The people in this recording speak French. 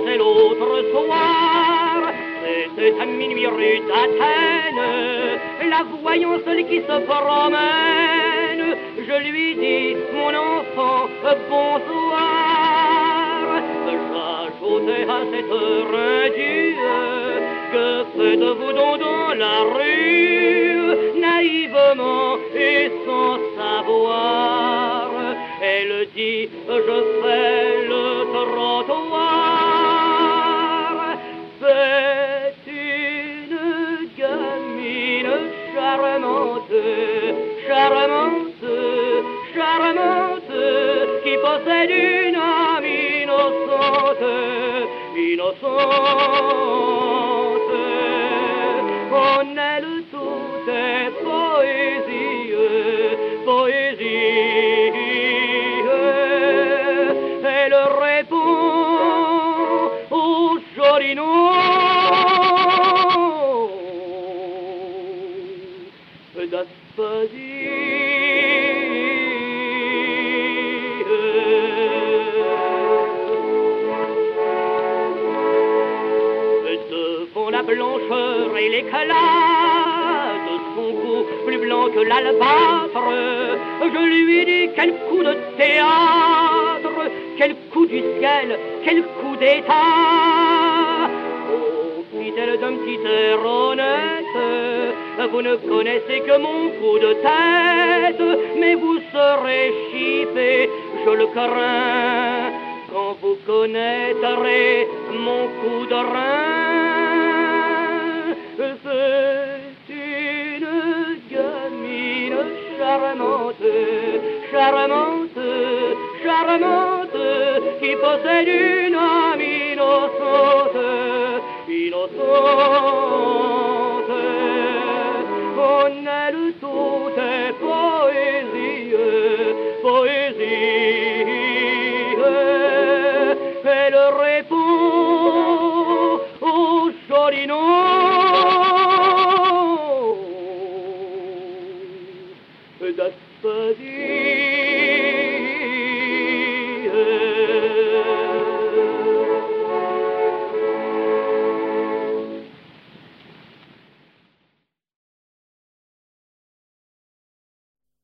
disait l'autre soir. C'était à minuit rue d'Athènes, la voyant seule qui se promène. Je lui dis, mon enfant, bonsoir. J'ajoutais à cette heure indue, que faites-vous donc dans la rue, naïvement et sans savoir? Elle dit, je fais le trottoir. C'est une gamine charmante, charmante, charmante, qui possède une âme innocente, innocente. En elle tout est poésie, poésie. Elle répond aux jolis noms devant la blancheur et l'éclat de son cou plus blanc que l'albâtre, je lui dis quel coup de théâtre, quel coup du ciel, quel coup d'état. Oh, fit-elle d'un petit air honnête, vous ne connaissez que mon coup de tête, mais vous serez chiffé, je le crains, quand vous connaîtrez mon coup de rein. C'est une gamine charmante, charmante, charmante, qui possède une âme innocente, innocente. En elle tout est poésie, poésie. Elle répond aux jolis noms